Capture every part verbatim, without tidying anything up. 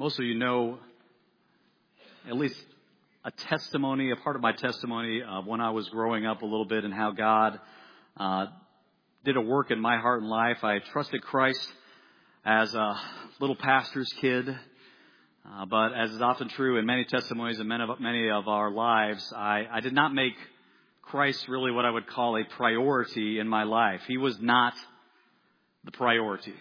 Most of you know at least a testimony, a part of my testimony of when I was growing up a little bit and how God uh, did a work in my heart and life. I trusted Christ as a little pastor's kid, uh, but as is often true in many testimonies and many of, many of our lives, I, I did not make Christ really what I would call a priority in my life. He was not the priority.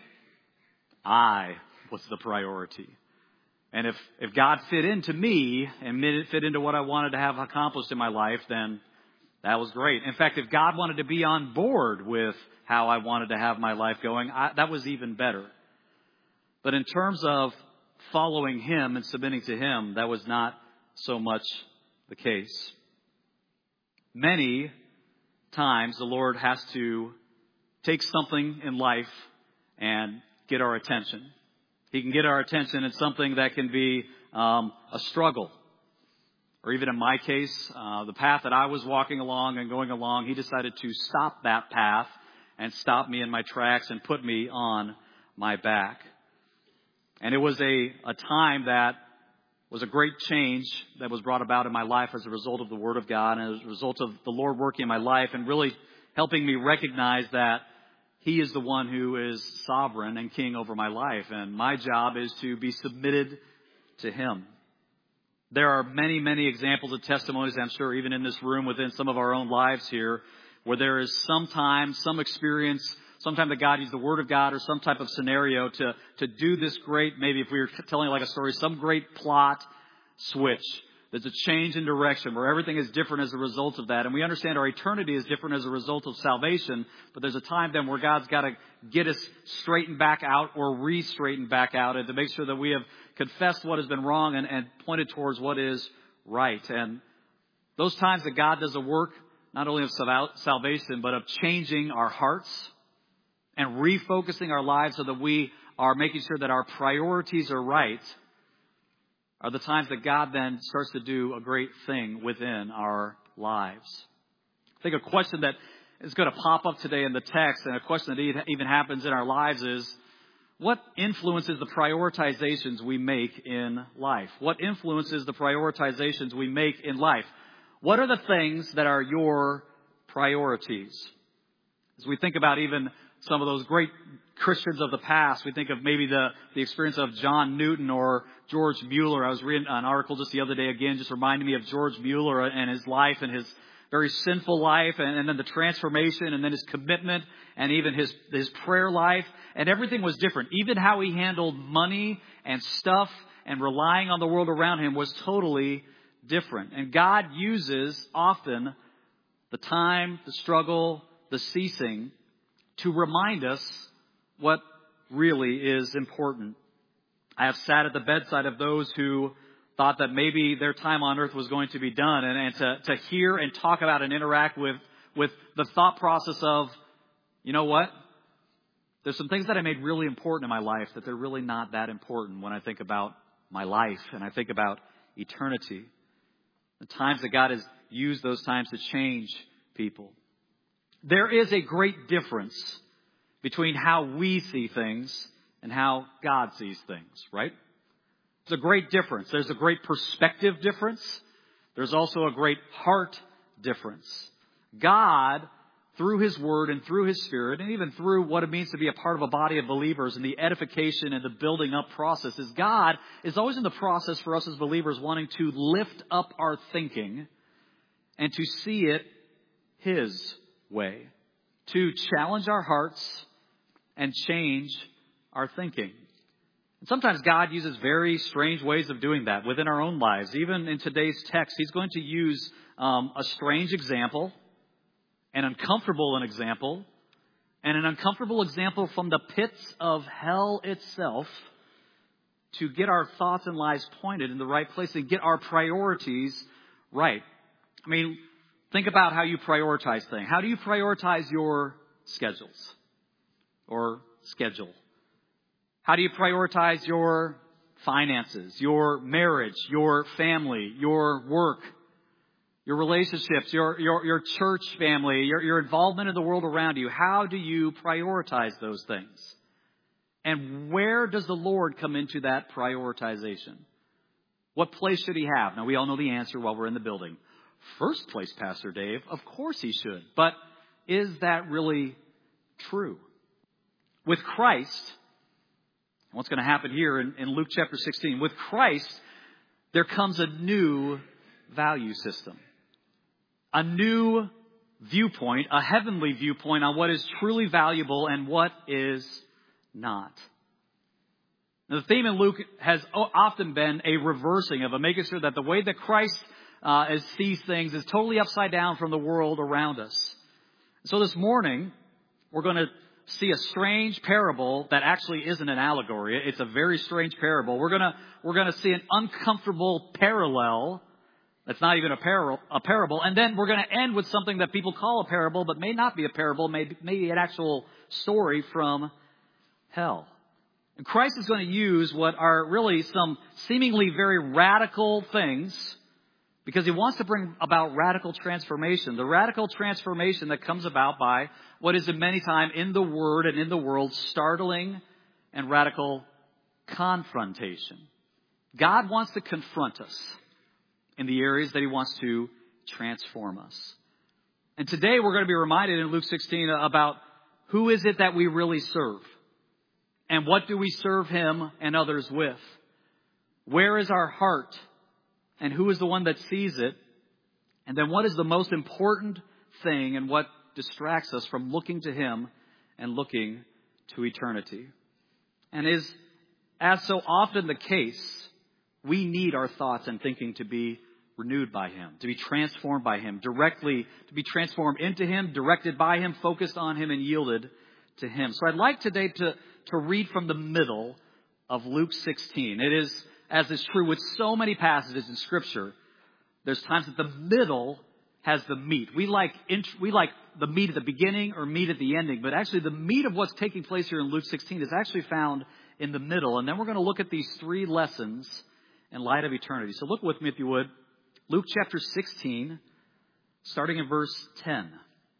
I was the priority. And if, if God fit into me and fit into what I wanted to have accomplished in my life, then that was great. In fact, if God wanted to be on board with how I wanted to have my life going, I, that was even better. But in terms of following Him and submitting to Him, that was not so much the case. Many times the Lord has to take something in life and get our attention. He can get our attention in something that can be um, a struggle. Or even in my case, uh, the path that I was walking along and going along, He decided to stop that path and stop me in my tracks and put me on my back. And it was a, a time that was a great change that was brought about in my life as a result of the Word of God and as a result of the Lord working in my life and really helping me recognize that He is the one who is sovereign and king over my life. And my job is to be submitted to Him. There are many, many examples of testimonies, I'm sure, even in this room within some of our own lives here, where there is some time, some experience, sometime that God used the Word of God or some type of scenario to, to do this great, maybe if we were telling like a story, some great plot switch. There's a change in direction where everything is different as a result of that. And we understand our eternity is different as a result of salvation. But there's a time then where God's got to get us straightened back out or re-straightened back out and to make sure that we have confessed what has been wrong and, and pointed towards what is right. And those times that God does a work, not only of salvation, but of changing our hearts and refocusing our lives so that we are making sure that our priorities are right, are the times that God then starts to do a great thing within our lives. I think a question that is going to pop up today in the text, and a question that even happens in our lives, is what influences the prioritizations we make in life? What influences the prioritizations we make in life? What are the things that are your priorities? As we think about even some of those great Christians of the past, we think of maybe the, the experience of John Newton or George Mueller. I was reading an article just the other day, again, just reminding me of George Mueller and his life and his very sinful life, and, and then the transformation, and then his commitment, and even his, his prayer life. And everything was different. Even how he handled money and stuff and relying on the world around him was totally different. And God uses often the time, the struggle, the ceasing to remind us what really is important. I have sat at the bedside of those who thought that maybe their time on earth was going to be done, and, and to, to hear and talk about and interact with, with the thought process of, you know what? There's some things that I made really important in my life that they're really not that important when I think about my life and I think about eternity. The times that God has used those times to change people. There is a great difference between how we see things and how God sees things, right? There's a great difference. There's a great perspective difference. There's also a great heart difference. God, through His Word and through His Spirit, and even through what it means to be a part of a body of believers and the edification and the building up processes, God is always in the process for us as believers wanting to lift up our thinking and to see it His way, to challenge our hearts and change our thinking. And sometimes God uses very strange ways of doing that within our own lives. Even in today's text, He's going to use um, a strange example, an uncomfortable an example, and an uncomfortable example from the pits of hell itself to get our thoughts and lives pointed in the right place and get our priorities right. I mean, think about how you prioritize things. How do you prioritize your schedules or schedule? How do you prioritize your finances, your marriage, your family, your work, your relationships, your, your, your church family, your, your involvement in the world around you? How do you prioritize those things? And where does the Lord come into that prioritization? What place should he have? Now, we all know the answer while we're in the building. First place, Pastor Dave. Of course he should. But is that really true? With Christ, what's going to happen here in, in Luke chapter sixteen? With Christ, there comes a new value system. A new viewpoint, a heavenly viewpoint on what is truly valuable and what is not. Now, the theme in Luke has often been a reversing of it, making sure that the way that Christ uh, sees things is totally upside down from the world around us. So this morning, we're going to see a strange parable that actually isn't an allegory. It's a very strange parable. We're going to we're going to see an uncomfortable parallel that's not even a parable, a parable. And then we're going to end with something that people call a parable, but may not be a parable, maybe, maybe an actual story from hell. And Christ is going to use what are really some seemingly very radical things because he wants to bring about radical transformation. The radical transformation that comes about by what is in many times in the Word and in the world startling and radical confrontation. God wants to confront us in the areas that he wants to transform us. And today we're going to be reminded in Luke sixteen about who is it that we really serve. And what do we serve him and others with? Where is our heart? And who is the one that sees it? And then what is the most important thing and what distracts us from looking to him and looking to eternity? And is, as so often the case, we need our thoughts and thinking to be renewed by him, to be transformed by him, directly, to be transformed into him, directed by him, focused on him, and yielded to him. So I'd like today to to read from the middle of Luke sixteen. It is, as is true with so many passages in Scripture, there's times that the middle has the meat. We like we like the meat at the beginning or meat at the ending, but actually the meat of what's taking place here in Luke sixteen is actually found in the middle. And then we're going to look at these three lessons in light of eternity. So look with me, if you would. Luke chapter sixteen, starting in verse ten.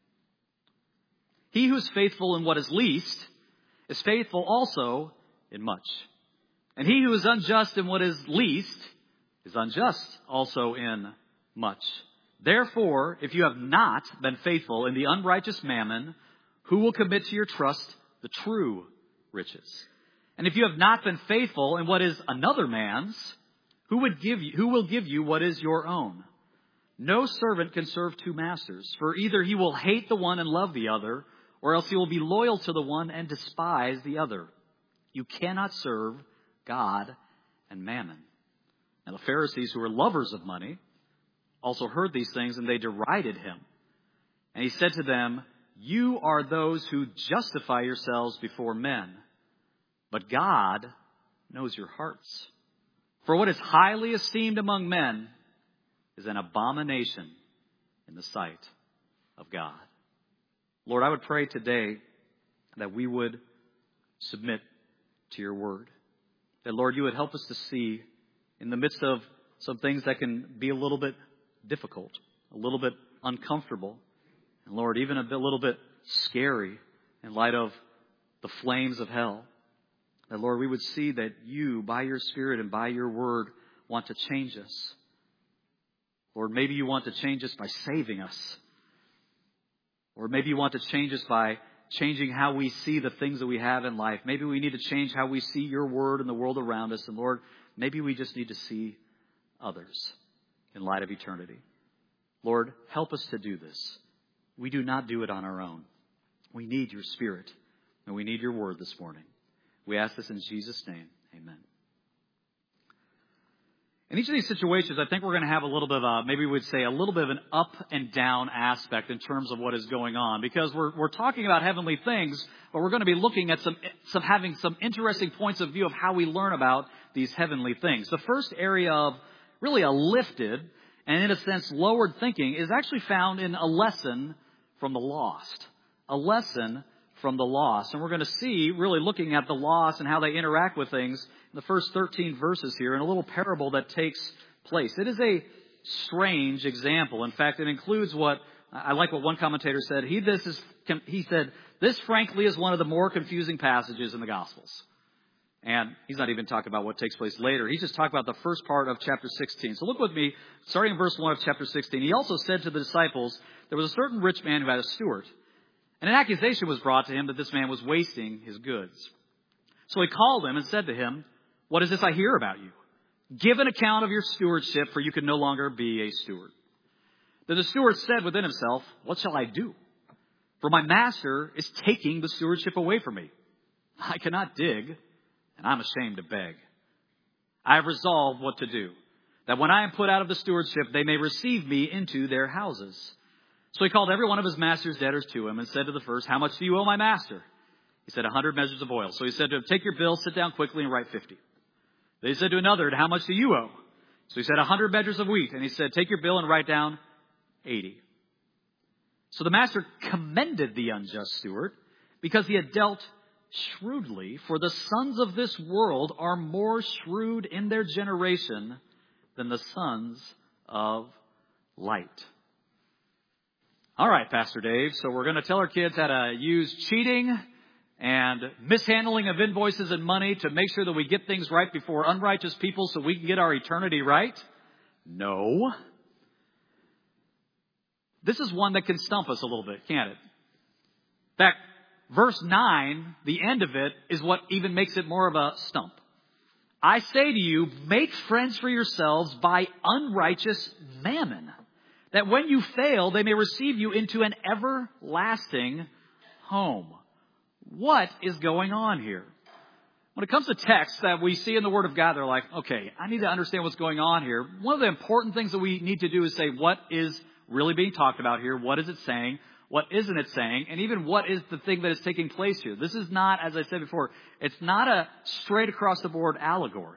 He who is faithful in what is least is faithful also in much. And he who is unjust in what is least is unjust also in much. Therefore, if you have not been faithful in the unrighteous mammon, who will commit to your trust the true riches? And if you have not been faithful in what is another man's, who would give you, who will give you what is your own? No servant can serve two masters, for either he will hate the one and love the other, or else he will be loyal to the one and despise the other. You cannot serve God and mammon. And the Pharisees, who were lovers of money, also heard these things, and they derided him. And he said to them, you are those who justify yourselves before men, but God knows your hearts. For what is highly esteemed among men is an abomination in the sight of God. Lord, I would pray today that we would submit to your word. That, Lord, you would help us to see in the midst of some things that can be a little bit difficult, a little bit uncomfortable, and, Lord, even a bit, little bit scary in light of the flames of hell. That, Lord, we would see that you, by your Spirit and by your word, want to change us. Lord, maybe you want to change us by saving us. Or maybe you want to change us by changing how we see the things that we have in life. Maybe we need to change how we see your word and the world around us. And Lord, maybe we just need to see others in light of eternity. Lord, help us to do this. We do not do it on our own. We need your Spirit, and we need your word this morning. We ask this in Jesus' name. Amen. In each of these situations, I think we're going to have a little bit of a, maybe we would say a little bit of an up and down aspect in terms of what is going on, because we're we're talking about heavenly things, but we're going to be looking at some some having some interesting points of view of how we learn about these heavenly things. The first area of really a lifted and in a sense lowered thinking is actually found in a lesson from the lost, a lesson from the lost, and we're going to see really looking at the lost and how they interact with things. The first thirteen verses here in a little parable that takes place. It is a strange example. In fact, it includes what I like what one commentator said. He this is he said this frankly is one of the more confusing passages in the Gospels. And he's not even talking about what takes place later. He's just talking about the first part of chapter sixteen. So look with me, starting in verse one of chapter sixteen. He also said to the disciples, there was a certain rich man who had a steward. And an accusation was brought to him that this man was wasting his goods. So he called him and said to him, what is this I hear about you? Give an account of your stewardship, for you can no longer be a steward. Then the steward said within himself, what shall I do? For my master is taking the stewardship away from me. I cannot dig, and I'm ashamed to beg. I have resolved what to do, that when I am put out of the stewardship, they may receive me into their houses. So he called every one of his master's debtors to him and said to the first, how much do you owe my master? He said, a hundred measures of oil. So he said to him, take your bill, sit down quickly and write fifty. Then he said to another, how much do you owe? So he said, a hundred measures of wheat. And he said, take your bill and write down eighty. So the master commended the unjust steward because he had dealt shrewdly, for the sons of this world are more shrewd in their generation than the sons of light. All right, Pastor Dave. So we're going to tell our kids how to use cheating and mishandling of invoices and money to make sure that we get things right before unrighteous people so we can get our eternity right? No. This is one that can stump us a little bit, can't it? In fact, verse nine, the end of it, is what even makes it more of a stump. I say to you, make friends for yourselves by unrighteous mammon, that when you fail, they may receive you into an everlasting home. What is going on here? When it comes to texts that we see in the Word of God, they're like, okay, I need to understand what's going on here. One of the important things that we need to do is say, what is really being talked about here? What is it saying? What isn't it saying? And even what is the thing that is taking place here? This is not, as I said before, it's not a straight across the board allegory.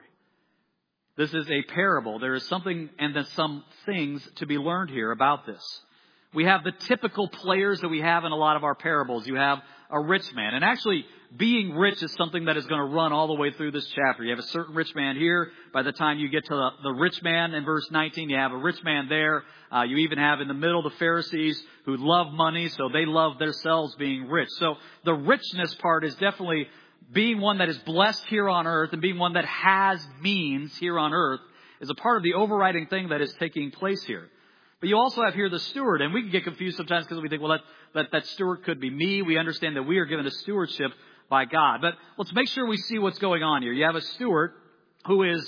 This is a parable. There is something and then some things to be learned here about this. We have the typical players that we have in a lot of our parables. You have a rich man. And actually, being rich is something that is going to run all the way through this chapter. You have a certain rich man here. By the time you get to the, the rich man in verse nineteen, you have a rich man there. Uh, you even have in the middle the Pharisees who love money, so they love themselves being rich. So the richness part is definitely being one that is blessed here on earth and being one that has means here on earth is a part of the overriding thing that is taking place here. But you also have here the steward, and we can get confused sometimes because we think, well, that, that, that steward could be me. We understand that we are given a stewardship by God. But let's make sure we see what's going on here. You have a steward who is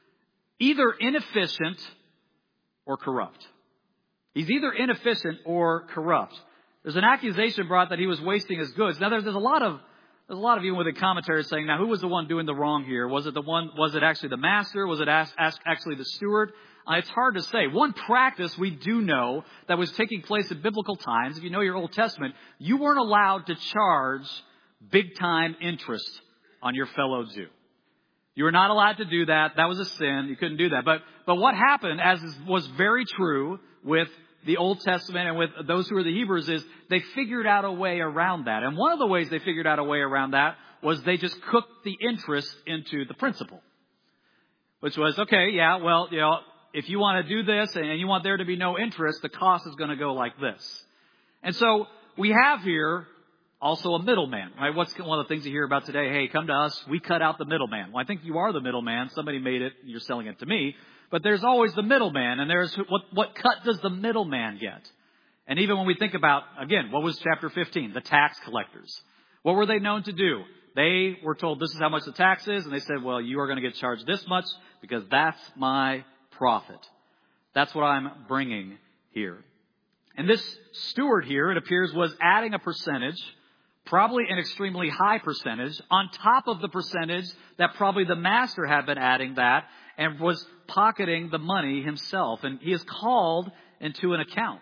either inefficient or corrupt. He's either inefficient or corrupt. There's an accusation brought that he was wasting his goods. Now, there's, there's a lot of There's a lot of you with the commentary saying, now, who was the one doing the wrong here? Was it the one, was it actually the master? Was it ask, ask, actually the steward? Uh, it's hard to say. One practice we do know that was taking place in biblical times, if you know your Old Testament, you weren't allowed to charge big time interest on your fellow Jew. You were not allowed to do that. That was a sin. You couldn't do that. But, but what happened, as was very true with the Old Testament and with those who are the Hebrews, is they figured out a way around that. And one of the ways they figured out a way around that was they just cooked the interest into the principal. Which was, okay, yeah, well, you know, if you want to do this and you want there to be no interest, the cost is going to go like this. And so we have here also a middleman, right? What's one of the things you hear about today? Hey, come to us. We cut out the middleman. Well, I think you are the middleman. Somebody made it. You're selling it to me. But there's always the middleman, and there's what, what cut does the middleman get? And even when we think about, again, what was chapter fifteen? The tax collectors. What were they known to do? They were told this is how much the tax is, and they said, well, you are going to get charged this much because that's my profit. That's what I'm bringing here. And this steward here, it appears, was adding a percentage, probably an extremely high percentage, on top of the percentage that probably the master had been adding that, and was pocketing the money himself. And he is called into an account.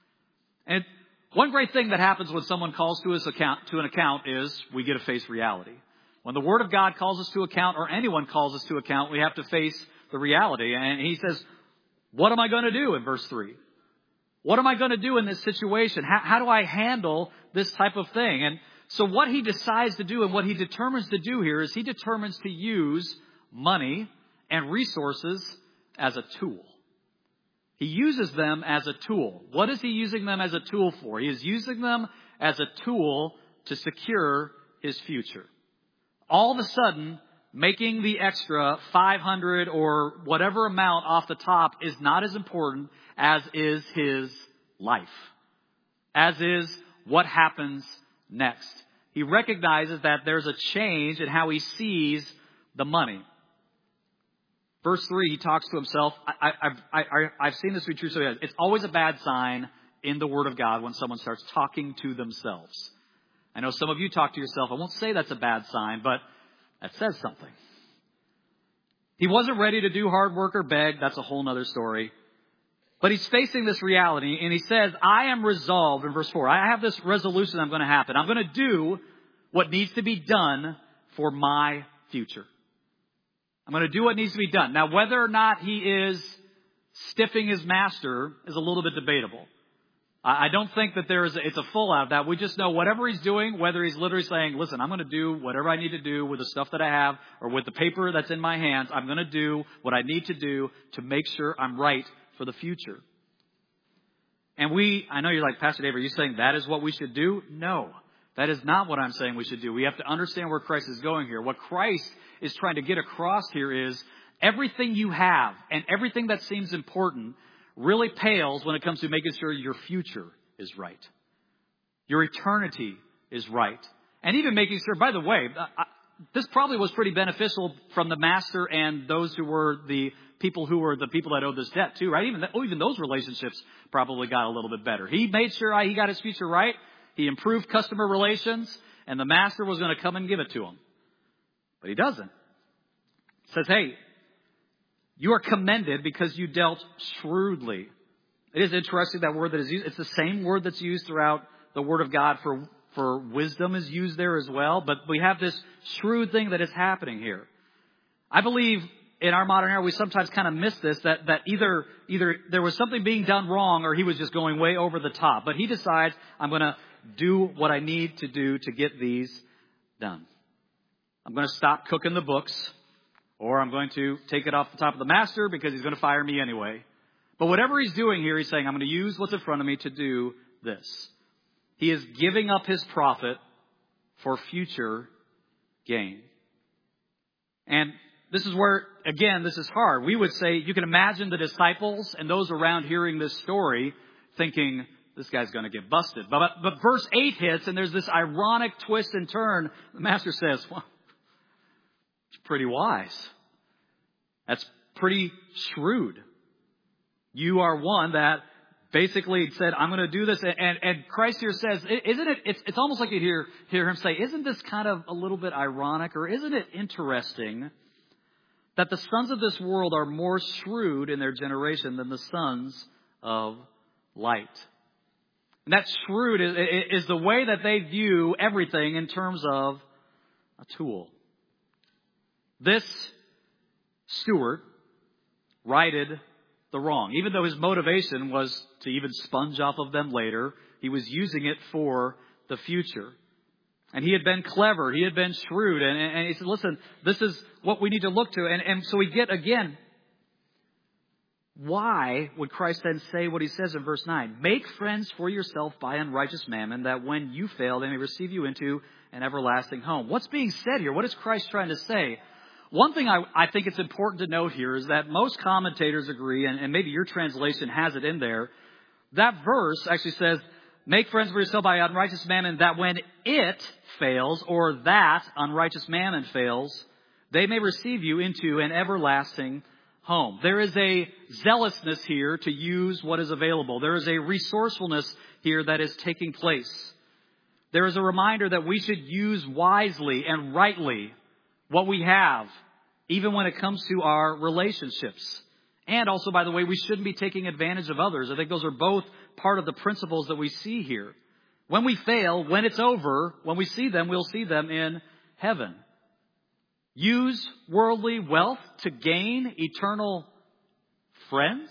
And one great thing that happens when someone calls to us account to an account is we get to face reality. When the Word of God calls us to account, or anyone calls us to account, we have to face the reality. And he says, what am I going to do in verse three? What am I going to do in this situation? How, how do I handle this type of thing? And so what he decides to do and what he determines to do here is he determines to use money and resources as a tool. He uses them as a tool. What is he using them as a tool for? He is using them as a tool to secure his future. All of a sudden, making the extra five hundred or whatever amount off the top is not as important as is his life, as is what happens next. He recognizes that there's a change in how he sees the money. Verse three, he talks to himself. I, I, I, I, I've seen this be true. So it's always a bad sign in the Word of God when someone starts talking to themselves. I know some of you talk to yourself. I won't say that's a bad sign, but that says something. He wasn't ready to do hard work or beg. That's a whole other story. But he's facing this reality, and he says, I am resolved, in verse four, I have this resolution I'm going to happen. I'm going to do what needs to be done for my future. I'm going to do what needs to be done. Now, whether or not he is stiffing his master is a little bit debatable. I don't think that there is a, it's a full out of that. We just know whatever he's doing, whether he's literally saying, listen, I'm going to do whatever I need to do with the stuff that I have or with the paper that's in my hands. I'm going to do what I need to do to make sure I'm right for the future. And we, I know you're like, Pastor Dave, are you saying that is what we should do? No, that is not what I'm saying we should do. We have to understand where Christ is going here. What Christ is trying to get across here is everything you have and everything that seems important really pales when it comes to making sure your future is right. Your eternity is right. And even making sure, by the way, I, this probably was pretty beneficial from the master and those who were the people who were the people that owed this debt too, right? Even, that, oh, even those relationships probably got a little bit better. He made sure he got his future right. He improved customer relations, and the master was going to come and give it to him. But he doesn't. He says, hey, you are commended because you dealt shrewdly. It is interesting, that word that is used. It's the same word that's used throughout the Word of God for, for wisdom is used there as well. But we have this shrewd thing that is happening here. I believe in our modern era, we sometimes kind of miss this, that, that either, either there was something being done wrong or he was just going way over the top. But he decides, I'm going to do what I need to do to get these done. I'm going to stop cooking the books. Or I'm going to take it off the top of the master because he's going to fire me anyway. But whatever he's doing here, he's saying, I'm going to use what's in front of me to do this. He is giving up his profit for future gain. And this is where, again, this is hard. We would say, you can imagine the disciples and those around hearing this story thinking, this guy's going to get busted. But, but, but verse eight hits, and there's this ironic twist and turn. The master says, well, it's pretty wise. That's pretty shrewd. You are one that basically said, I'm going to do this. And, and Christ here says, isn't it, it's, it's almost like you hear, hear him say, isn't this kind of a little bit ironic, or isn't it interesting that the sons of this world are more shrewd in their generation than the sons of light? And that shrewd is, is the way that they view everything in terms of a tool. This steward righted the wrong. Even though his motivation was to even sponge off of them later, he was using it for the future. And he had been clever. He had been shrewd. And, and he said, listen, this is what we need to look to. And, and so we get, again, why would Christ then say what he says in verse nine? Make friends for yourself by unrighteous mammon, that when you fail, they may receive you into an everlasting home. What's being said here? What is Christ trying to say? One thing I, I think it's important to note here is that most commentators agree, and, and maybe your translation has it in there, that verse actually says, make friends for yourself by unrighteous mammon, that when it fails, or that unrighteous mammon fails, they may receive you into an everlasting home. There is a zealousness here to use what is available. There is a resourcefulness here that is taking place. There is a reminder that we should use wisely and rightly what we have, even when it comes to our relationships. And also, by the way, we shouldn't be taking advantage of others. I think those are both part of the principles that we see here. When we fail, when it's over, when we see them, we'll see them in heaven. Use worldly wealth to gain eternal friends?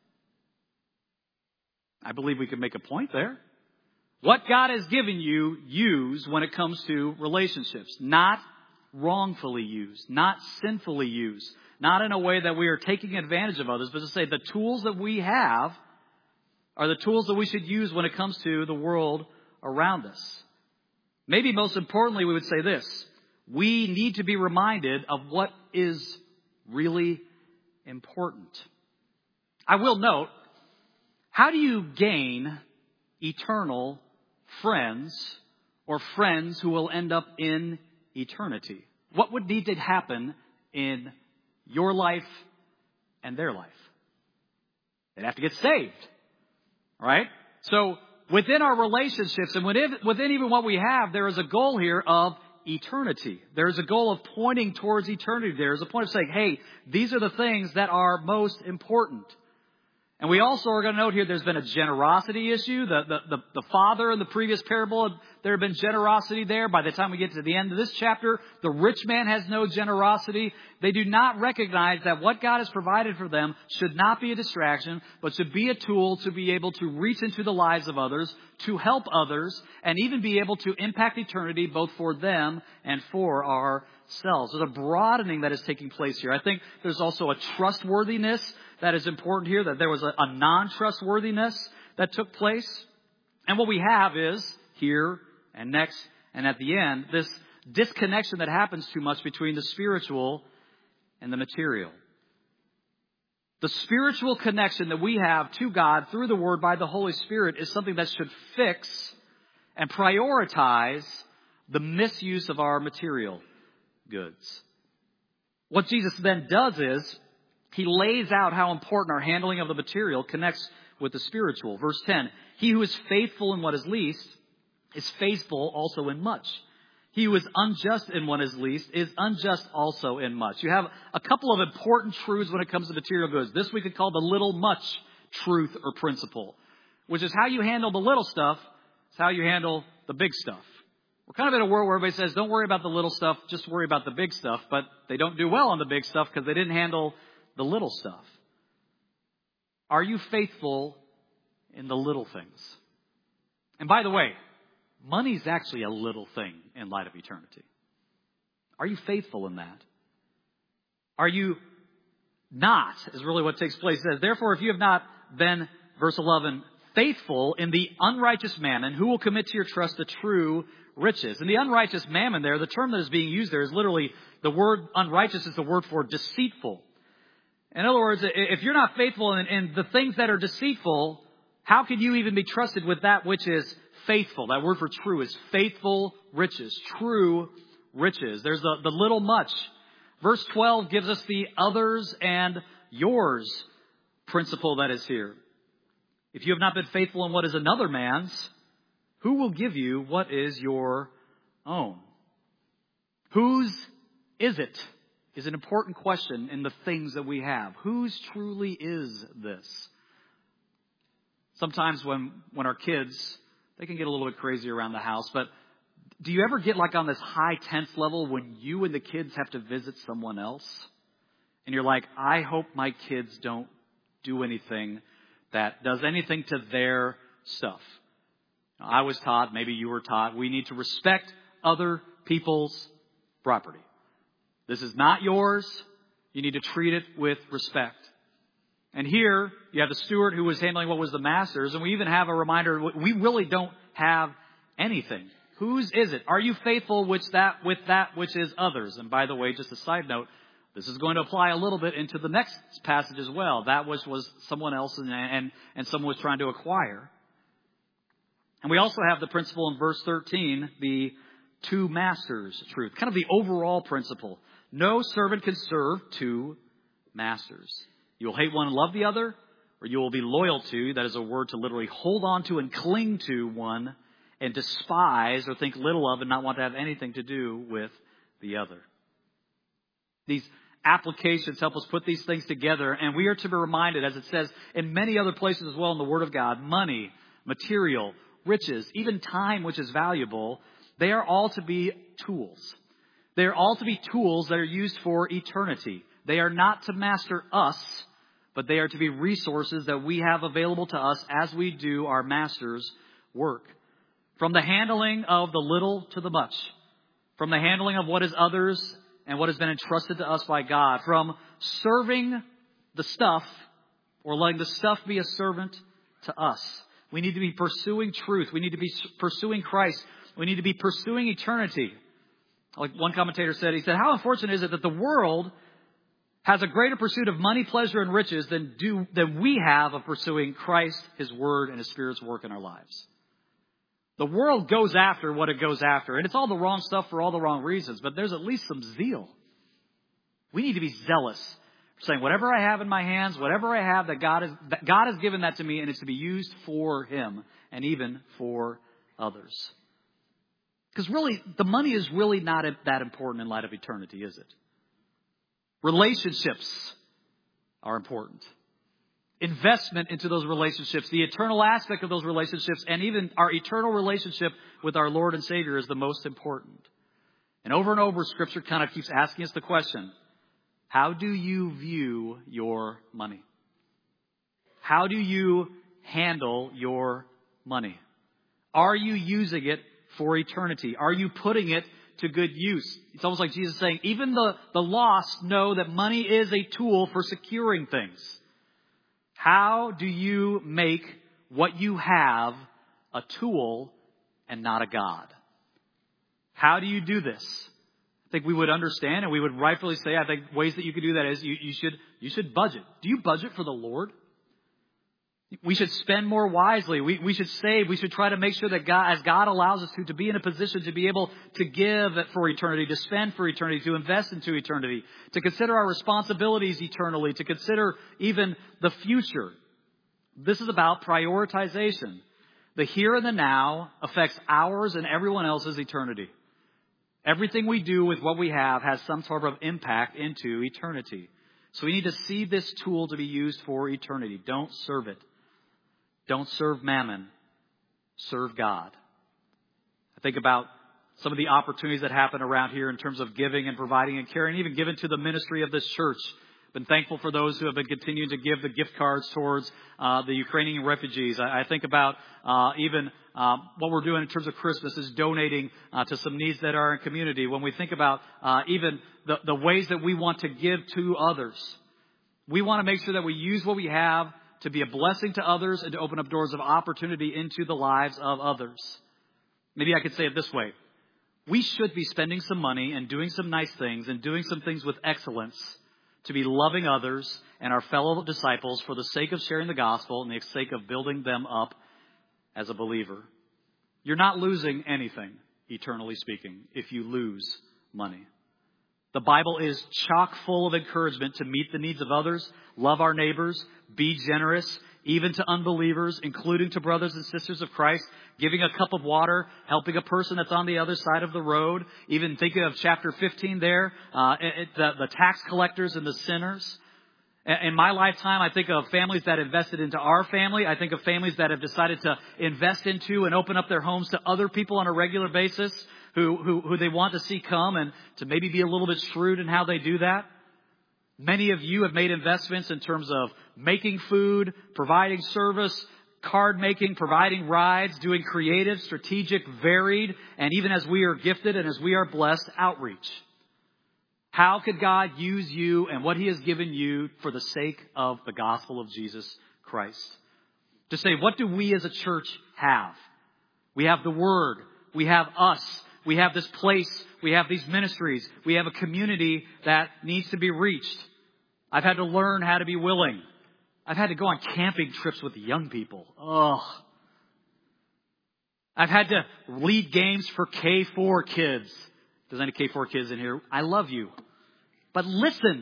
I believe we can make a point there. What God has given you, use when it comes to relationships. Not wrongfully used, not sinfully used, not in a way that we are taking advantage of others, but to say the tools that we have are the tools that we should use when it comes to the world around us. Maybe most importantly, we would say this. we need to be reminded of what is really important. I will note, how do you gain eternal friends or friends who will end up in eternity? What would need to happen in your life and their life? They'd have to get saved, right? So within our relationships and within, within even what we have, there is a goal here of eternity. There is a goal of pointing towards eternity. There is a point of saying, hey, these are the things that are most important. And we also are going to note here there's been a generosity issue. The, the, the, the father in the previous parable, there had been generosity there. By the time we get to the end of this chapter, the rich man has no generosity. They do not recognize that what God has provided for them should not be a distraction, but should be a tool to be able to reach into the lives of others, to help others, and even be able to impact eternity both for them and for ourselves. There's a broadening that is taking place here. I think there's also a trustworthiness that is important here, that there was a, a non-trustworthiness that took place. And what we have is, here and next and at the end, this disconnection that happens too much between the spiritual and the material. The spiritual connection that we have to God through the Word by the Holy Spirit is something that should fix and prioritize the misuse of our material goods. What Jesus then does is, He lays out how important our handling of the material connects with the spiritual. Verse ten, he who is faithful in what is least is faithful also in much. He who is unjust in what is least is unjust also in much. You have a couple of important truths when it comes to material goods. This we could call the little much truth or principle, which is how you handle the little stuff is how you handle the big stuff. We're kind of in a world where everybody says, don't worry about the little stuff, just worry about the big stuff. But they don't do well on the big stuff because they didn't handle the little stuff. Are you faithful in the little things? And by the way, money's actually a little thing in light of eternity. Are you faithful in that? Are you not, is really what takes place. It says, therefore, if you have not been, verse eleven, faithful in the unrighteous mammon, who will commit to your trust the true riches? And the unrighteous mammon there, the term that is being used there is literally, the word unrighteous is the word for deceitful. In other words, if you're not faithful in, in the things that are deceitful, how can you even be trusted with that which is faithful? That word for true is faithful riches, true riches. There's the, the little much. Verse twelve gives us the others and yours principle that is here. If you have not been faithful in what is another man's, who will give you what is your own? Whose is it? Is an important question in the things that we have. Whose truly is this? Sometimes when, when our kids, they can get a little bit crazy around the house, but do you ever get like on this high tense level when you and the kids have to visit someone else? And you're like, I hope my kids don't do anything that does anything to their stuff. Now, I was taught, maybe you were taught, we need to respect other people's property. This is not yours. You need to treat it with respect. And here, you have the steward who was handling what was the master's, and we even have a reminder, we really don't have anything. Whose is it? Are you faithful with that, with that which is others? And by the way, just a side note, this is going to apply a little bit into the next passage as well. That which was someone else and, and, and someone was trying to acquire. And we also have the principle in verse thirteen, the two masters truth, kind of the overall principle. No servant can serve two masters. You will hate one and love the other, or you will be loyal to, that is a word to literally hold on to and cling to one, and despise or think little of and not want to have anything to do with the other. These applications help us put these things together, and we are to be reminded, as it says in many other places as well in the Word of God, money, material, riches, even time, which is valuable, they are all to be tools. They are all to be tools that are used for eternity. They are not to master us, but they are to be resources that we have available to us as we do our master's work. From the handling of the little to the much. From the handling of what is others and what has been entrusted to us by God. From serving the stuff or letting the stuff be a servant to us. We need to be pursuing truth. We need to be pursuing Christ. We need to be pursuing eternity. Like one commentator said, he said, how unfortunate is it that the world has a greater pursuit of money, pleasure, and riches than do than we have of pursuing Christ, His Word, and His Spirit's work in our lives. The world goes after what it goes after, and it's all the wrong stuff for all the wrong reasons, but there's at least some zeal. We need to be zealous for saying, whatever I have in my hands, whatever I have, that God, is, that God has given that to me, and it's to be used for Him and even for others. Because really, the money is really not that important in light of eternity, is it? Relationships are important. Investment into those relationships, the eternal aspect of those relationships, and even our eternal relationship with our Lord and Savior is the most important. And over and over, Scripture kind of keeps asking us the question, how do you view your money? How do you handle your money? Are you using it for eternity? Are you putting it to good use? It's almost like Jesus saying, even the, the lost know that money is a tool for securing things. How do you make what you have a tool and not a God? How do you do this? I think we would understand and we would rightfully say, I think ways that you could do that is you, you should you should budget. Do you budget for the Lord? We should spend more wisely. We, we should save. We should try to make sure that God, as God allows us to, to be in a position to be able to give for eternity, to spend for eternity, to invest into eternity, to consider our responsibilities eternally, to consider even the future. This is about prioritization. The here and the now affects ours and everyone else's eternity. Everything we do with what we have has some sort of impact into eternity. So we need to see this tool to be used for eternity. Don't serve it. Don't serve mammon. Serve God. I think about some of the opportunities that happen around here in terms of giving and providing and caring, even given to the ministry of this church. Been thankful for those who have been continuing to give the gift cards towards uh, the Ukrainian refugees. I, I think about uh, even uh, what we're doing in terms of Christmas is donating uh, to some needs that are in community. When we think about uh, even the, the ways that we want to give to others, we want to make sure that we use what we have to be a blessing to others and to open up doors of opportunity into the lives of others. Maybe I could say it this way. We should be spending some money and doing some nice things and doing some things with excellence to be loving others and our fellow disciples for the sake of sharing the gospel and the sake of building them up as a believer. You're not losing anything, eternally speaking, if you lose money. The Bible is chock full of encouragement to meet the needs of others, love our neighbors, be generous, even to unbelievers, including to brothers and sisters of Christ, giving a cup of water, helping a person that's on the other side of the road, even thinking of chapter fifteen there, uh, it, the, the tax collectors and the sinners. In my lifetime, I think of families that invested into our family. I think of families that have decided to invest into and open up their homes to other people on a regular basis who, who, who they want to see come and to maybe be a little bit shrewd in how they do that. Many of you have made investments in terms of making food, providing service, card making, providing rides, doing creative, strategic, varied, and even as we are gifted and as we are blessed, outreach. How could God use you and what He has given you for the sake of the gospel of Jesus Christ? To say, what do we as a church have? We have the Word. We have us. We have this place. We have these ministries. We have a community that needs to be reached. I've had to learn how to be willing. I've had to go on camping trips with young people. Ugh. I've had to lead games for K four kids. If there's any K four kids in here, I love you. But listen,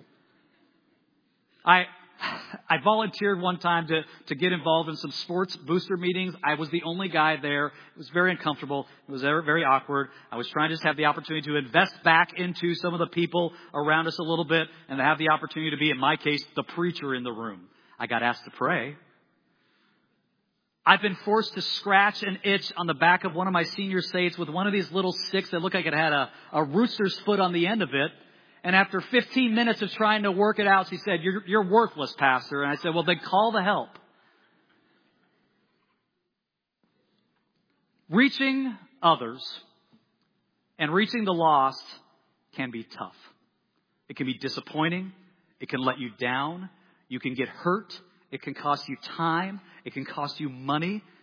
I I volunteered one time to, to get involved in some sports booster meetings. I was the only guy there. It was very uncomfortable. It was very, very awkward. I was trying to just have the opportunity to invest back into some of the people around us a little bit and to have the opportunity to be, in my case, the preacher in the room. I got asked to pray. I've been forced to scratch an itch on the back of one of my senior saints with one of these little sticks that looked like it had a, a rooster's foot on the end of it. And after fifteen minutes of trying to work it out, she said, you're, you're worthless, Pastor. And I said, well, then call the help. Reaching others and reaching the lost can be tough. It can be disappointing. It can let you down. You can get hurt. It can cost you time. It can cost you money.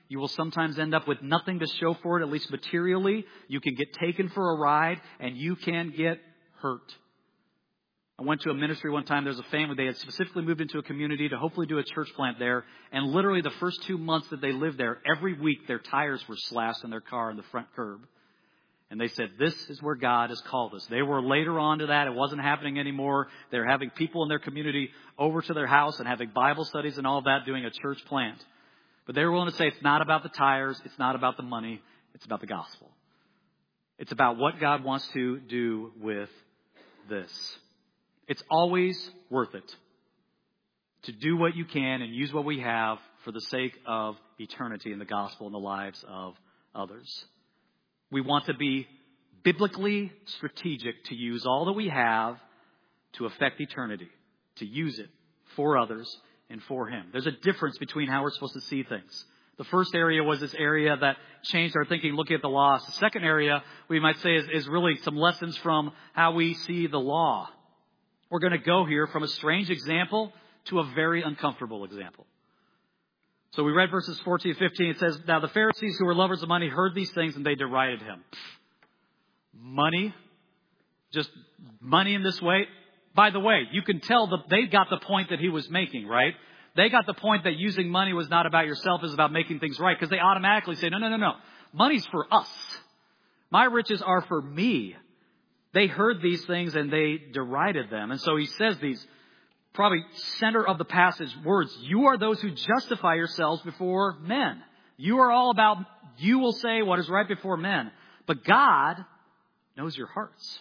You will sometimes end up with nothing to show for it, at least materially. You can get taken for a ride, and you can get hurt. I went to a ministry one time. There's a family. They had specifically moved into a community to hopefully do a church plant there. And literally the first two months that they lived there, every week their tires were slashed in their car on the front curb. And they said, this is where God has called us. They were later on to that. It wasn't happening anymore. They're having people in their community over to their house and having Bible studies and all of that, doing a church plant. But they were willing to say it's not about the tires. It's not about the money. It's about the gospel. It's about what God wants to do with this. It's always worth it to do what you can and use what we have for the sake of eternity and the gospel in the lives of others. We want to be biblically strategic to use all that we have to affect eternity, to use it for others and for Him. There's a difference between how we're supposed to see things. The first area was this area that changed our thinking, looking at the law. The second area, we might say, is, is really some lessons from how we see the law. We're going to go here from a strange example to a very uncomfortable example. So we read verses fourteen and fifteen. It says, now the Pharisees who were lovers of money heard these things and they derided Him. Money? Just money in this way? By the way, you can tell that they got the point that He was making, right? They got the point that using money was not about yourself, it's about making things right. Because they automatically say, no, no, no, no. Money's for us. My riches are for me. They heard these things and they derided them. And so He says these probably center of the passage words. You are those who justify yourselves before men. You are all about, you will say what is right before men. But God knows your hearts.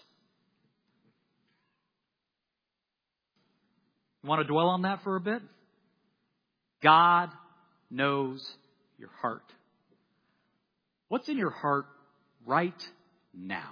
You want to dwell on that for a bit? God knows your heart. What's in your heart right now?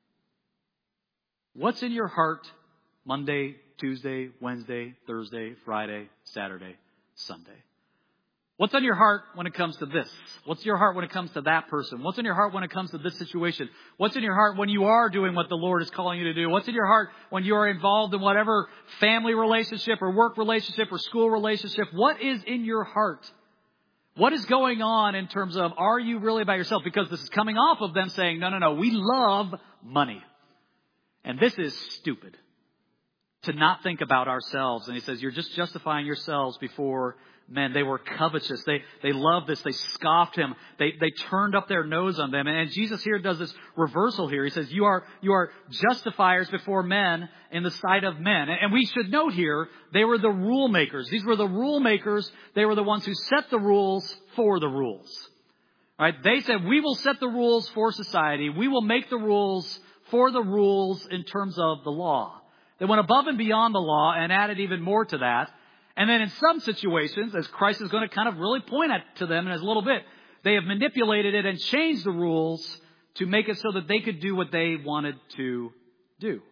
What's in your heart Monday, Tuesday, Wednesday, Thursday, Friday, Saturday, Sunday? What's on your heart when it comes to this? What's in your heart when it comes to that person? What's in your heart when it comes to this situation? What's in your heart when you are doing what the Lord is calling you to do? What's in your heart when you are involved in whatever family relationship or work relationship or school relationship? What is in your heart? What is going on in terms of, are you really by yourself? Because this is coming off of them saying, no, no, no, we love money. And this is stupid. To not think about ourselves. And He says, you're just justifying yourselves before men. They were covetous. They they loved this. They scoffed Him. They they turned up their nose on them. And Jesus here does this reversal here. He says, you are you are justifiers before men in the sight of men. And, and we should note here, they were the rule makers. These were the rule makers. They were the ones who set the rules for the rules. All right? They said, we will set the rules for society. We will make the rules for the rules in terms of the law. They went above and beyond the law and added even more to that. And then in some situations, as Christ is going to kind of really point at to them in a little bit, they have manipulated it and changed the rules to make it so that they could do what they wanted to do.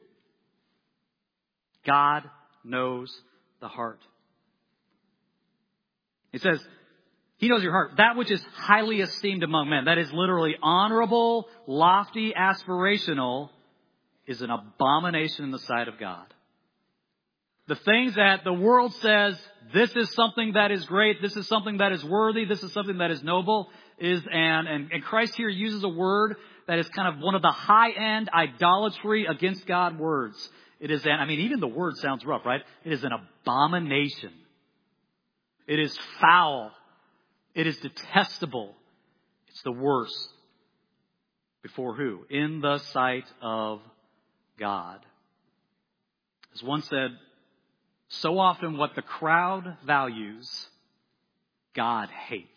God knows the heart. It says, He knows your heart. That which is highly esteemed among men, that is literally honorable, lofty, aspirational, is an abomination in the sight of God. The things that the world says, this is something that is great, this is something that is worthy, this is something that is noble, is an, and, and Christ here uses a word that is kind of one of the high-end idolatry against God words. It is an, I mean, even the word sounds rough, right? It is an abomination. It is foul. It is detestable. It's the worst. Before who? In the sight of God. As one said, so often what the crowd values, God hates.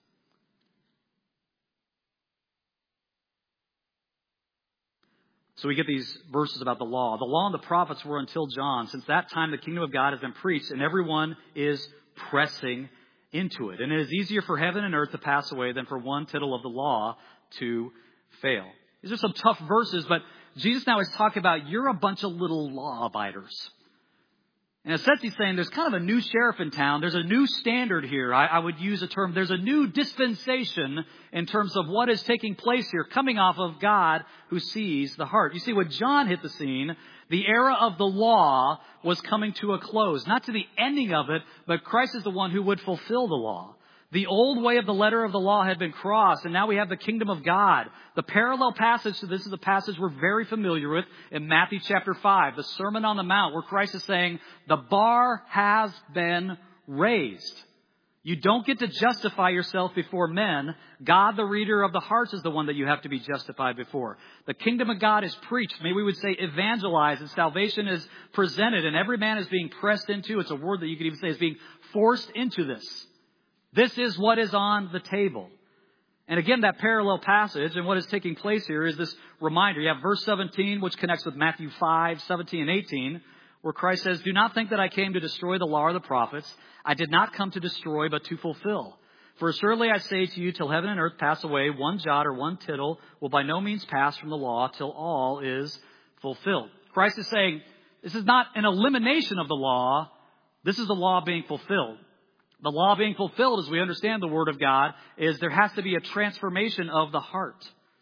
So we get these verses about the law. The law and the prophets were until John. Since that time, the kingdom of God has been preached, and everyone is pressing into it. And it is easier for heaven and earth to pass away than for one tittle of the law to fail. These are some tough verses, but Jesus now is talking about you're a bunch of little law abiders. In a sense, He's saying there's kind of a new sheriff in town. There's a new standard here. I, I would use a term. There's a new dispensation in terms of what is taking place here, coming off of God who sees the heart. You see, when John hit the scene, the era of the law was coming to a close. Not to the ending of it, but Christ is the one who would fulfill the law. The old way of the letter of the law had been crossed, and now we have the kingdom of God. The parallel passage to this is a passage we're very familiar with in Matthew chapter five, the Sermon on the Mount, where Christ is saying, the bar has been raised. You don't get to justify yourself before men. God, the reader of the hearts, is the one that you have to be justified before. The kingdom of God is preached. Maybe we would say evangelized, and salvation is presented, and every man is being pressed into. It's a word that you could even say is being forced into this. This is what is on the table. And again, that parallel passage and what is taking place here is this reminder. You have verse seventeen, which connects with Matthew five, seventeen and eighteen, where Christ says, do not think that I came to destroy the law or the prophets. I did not come to destroy, but to fulfill. For assuredly I say to you, till heaven and earth pass away, one jot or one tittle will by no means pass from the law till all is fulfilled. Christ is saying, this is not an elimination of the law. This is the law being fulfilled. The law being fulfilled, as we understand the Word of God, is there has to be a transformation of the heart.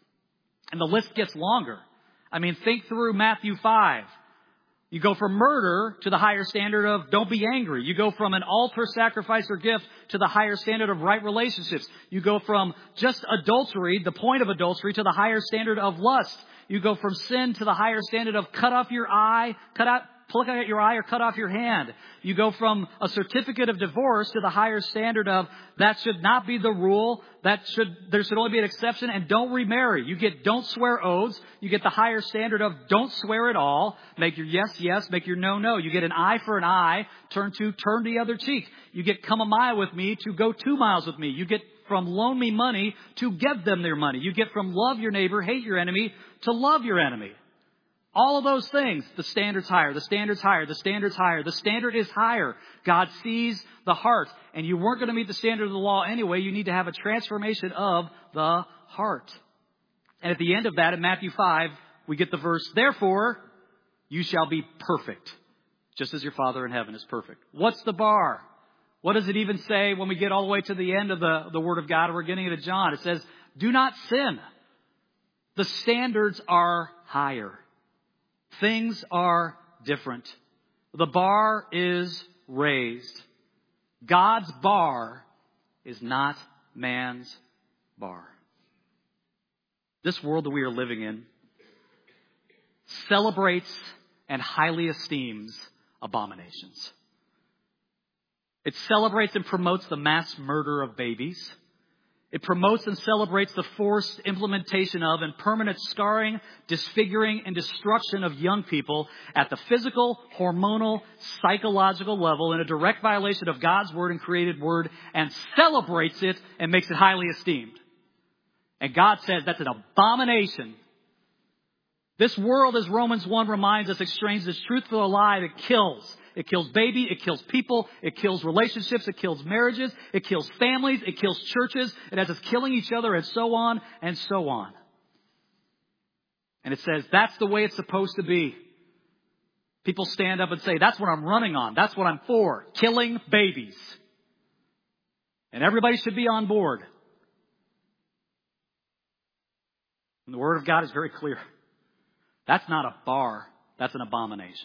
And the list gets longer. I mean, think through Matthew five. You go from murder to the higher standard of don't be angry. You go from an altar sacrifice or gift to the higher standard of right relationships. You go from just adultery, the point of adultery, to the higher standard of lust. You go from sin to the higher standard of cut off your eye, cut out, pluck out your eye or cut off your hand. You go from a certificate of divorce to the higher standard of that should not be the rule. That should, there should only be an exception, and don't remarry. You get don't swear oaths. You get the higher standard of don't swear at all. Make your yes, yes, make your no, no. You get an eye for an eye, turn to, turn the other cheek. You get come a mile with me to go two miles with me. You get from loan me money to give them their money. You get from love your neighbor, hate your enemy, to love your enemy. All of those things, the standard's higher, the standard's higher, the standard's higher, the standard is higher. God sees the heart. And you weren't going to meet the standard of the law anyway. You need to have a transformation of the heart. And at the end of that, in Matthew five, we get the verse, therefore, you shall be perfect, just as your Father in heaven is perfect. What's the bar? What does it even say when we get all the way to the end of the, the Word of God? We're getting into John. It says, do not sin. The standards are higher. Things are different. The bar is raised. God's bar is not man's bar. This world that we are living in celebrates and highly esteems abominations. It celebrates and promotes the mass murder of babies. It promotes and celebrates the forced implementation of and permanent scarring, disfiguring, and destruction of young people at the physical, hormonal, psychological level in a direct violation of God's Word and created Word, and celebrates it and makes it highly esteemed. And God says that's an abomination. This world, as Romans one reminds us, exchanges truth for a lie that kills. It kills baby, it kills people, it kills relationships, it kills marriages, it kills families, it kills churches, it has us killing each other, and so on and so on. And it says that's the way it's supposed to be. People stand up and say, that's what I'm running on, that's what I'm for, killing babies. And everybody should be on board. And the Word of God is very clear. That's not a bar, that's an abomination.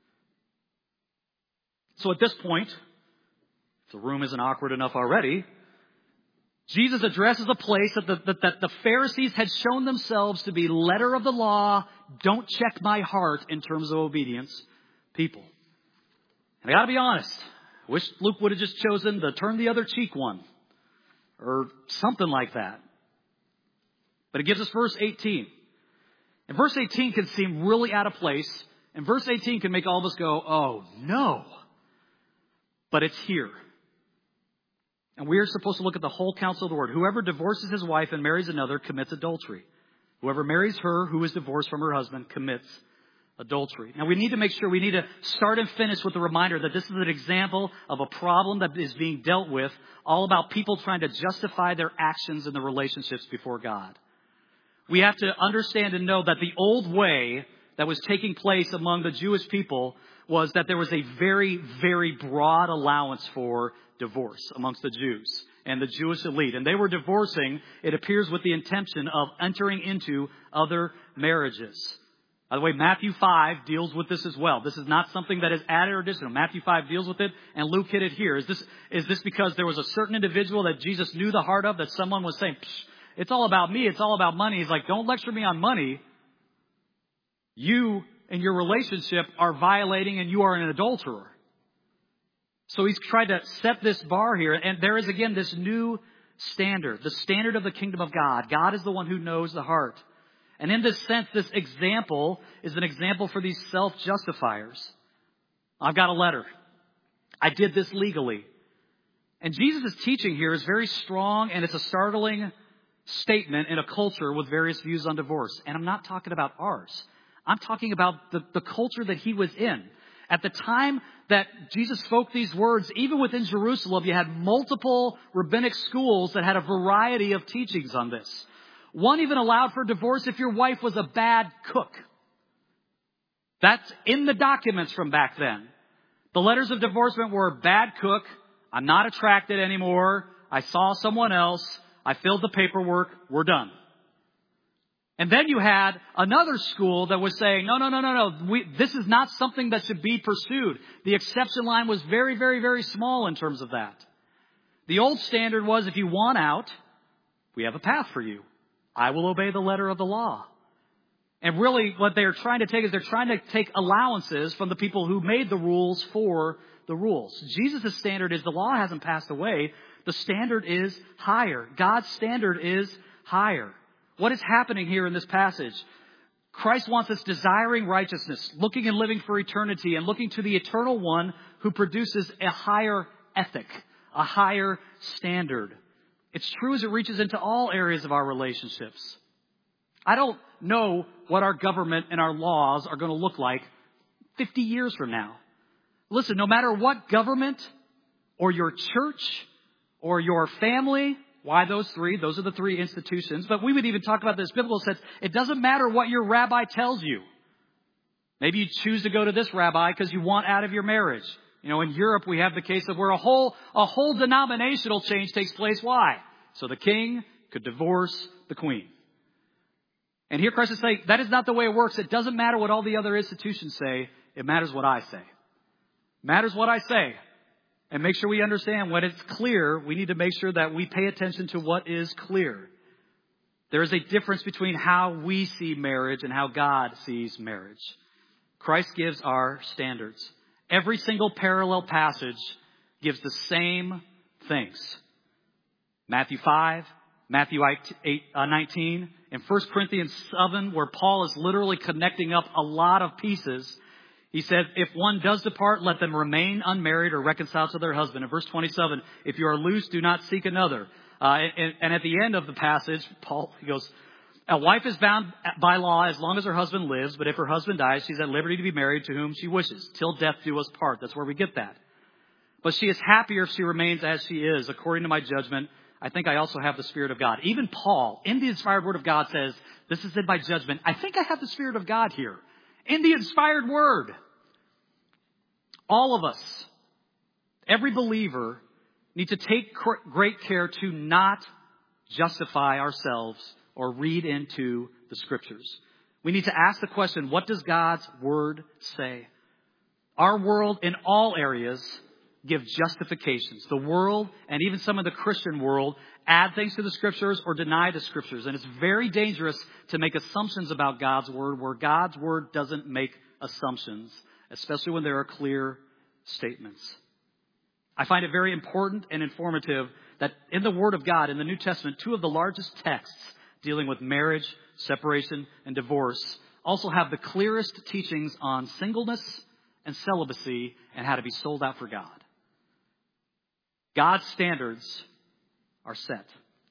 So at this point, if the room isn't awkward enough already, Jesus addresses a place that the, that, that the Pharisees had shown themselves to be letter of the law, don't check my heart in terms of obedience, people. And I got to be honest, I wish Luke would have just chosen the turn the other cheek one or something like that. But it gives us verse eighteen. And verse eighteen can seem really out of place. And verse eighteen can make all of us go, oh no. But it's here. And we are supposed to look at the whole counsel of the Word. Whoever divorces his wife and marries another commits adultery. Whoever marries her who is divorced from her husband commits adultery. Now we need to make sure, we need to start and finish with the reminder that this is an example of a problem that is being dealt with, all about people trying to justify their actions in the relationships before God. We have to understand and know that the old way that was taking place among the Jewish people was that there was a very, very broad allowance for divorce amongst the Jews and the Jewish elite. And they were divorcing, it appears, with the intention of entering into other marriages. By the way, Matthew five deals with this as well. This is not something that is added or additional. Matthew five deals with it, and Luke hit it here. Is this, is this because there was a certain individual that Jesus knew the heart of, that someone was saying, it's all about me, it's all about money? He's like, don't lecture me on money. You and your relationship are violating, and you are an adulterer. So he's tried to set this bar here, and there is again this new standard, the standard of the kingdom of God. God is the one who knows the heart. And in this sense, this example is an example for these self-justifiers. I've got a letter. I did this legally. And Jesus' teaching here is very strong, and it's a startling statement in a culture with various views on divorce. And I'm not talking about ours. I'm talking about the, the culture that he was in. At the time that Jesus spoke these words, even within Jerusalem, you had multiple rabbinic schools that had a variety of teachings on this. One even allowed for divorce if your wife was a bad cook. That's in the documents from back then. The letters of divorcement were bad cook, I'm not attracted anymore, I saw someone else, I filled the paperwork, we're done. And then you had another school that was saying, no, no, no, no, no, we, this is not something that should be pursued. The exception line was very, very, very small in terms of that. The old standard was, if you want out, we have a path for you. I will obey the letter of the law. And really what they're trying to take is they're trying to take allowances from the people who made the rules for the rules. Jesus' standard is the law hasn't passed away. The standard is higher. God's standard is higher. What is happening here in this passage? Christ wants us desiring righteousness, looking and living for eternity, and looking to the eternal one who produces a higher ethic, a higher standard. It's true as it reaches into all areas of our relationships. I don't know what our government and our laws are going to look like fifty years from now. Listen, no matter what government or your church or your family, why those three? Those are the three institutions. But we would even talk about this biblical sense. It doesn't matter what your rabbi tells you. Maybe you choose to go to this rabbi because you want out of your marriage. You know, in Europe, we have the case of where a whole, a whole denominational change takes place. Why? So the king could divorce the queen. And here Christ is saying, that is not the way it works. It doesn't matter what all the other institutions say. It matters what I say. It matters what I say. And make sure we understand when it's clear, we need to make sure that we pay attention to what is clear. There is a difference between how we see marriage and how God sees marriage. Christ gives our standards. Every single parallel passage gives the same things. Matthew five, Matthew eight, uh, nineteen, and First Corinthians seven, where Paul is literally connecting up a lot of pieces. He said, if one does depart, let them remain unmarried or reconciled to their husband. In verse twenty-seven, if you are loose, do not seek another. Uh, and, and at the end of the passage, Paul, he goes, a wife is bound by law as long as her husband lives, but if her husband dies, she's at liberty to be married to whom she wishes. Till death do us part. That's where we get that. But she is happier if she remains as she is. According to my judgment, I think I also have the Spirit of God. Even Paul, in the inspired Word of God, says, this is in my judgment. I think I have the Spirit of God here. In the inspired Word. All of us, every believer, need to take great care to not justify ourselves or read into the Scriptures. We need to ask the question, what does God's Word say? Our world in all areas give justifications. The world and even some of the Christian world add things to the Scriptures or deny the Scriptures. And it's very dangerous to make assumptions about God's Word where God's Word doesn't make assumptions, especially when there are clear statements. I find it very important and informative that in the Word of God, in the New Testament, two of the largest texts dealing with marriage, separation, and divorce also have the clearest teachings on singleness and celibacy and how to be sold out for God. God's standards are set.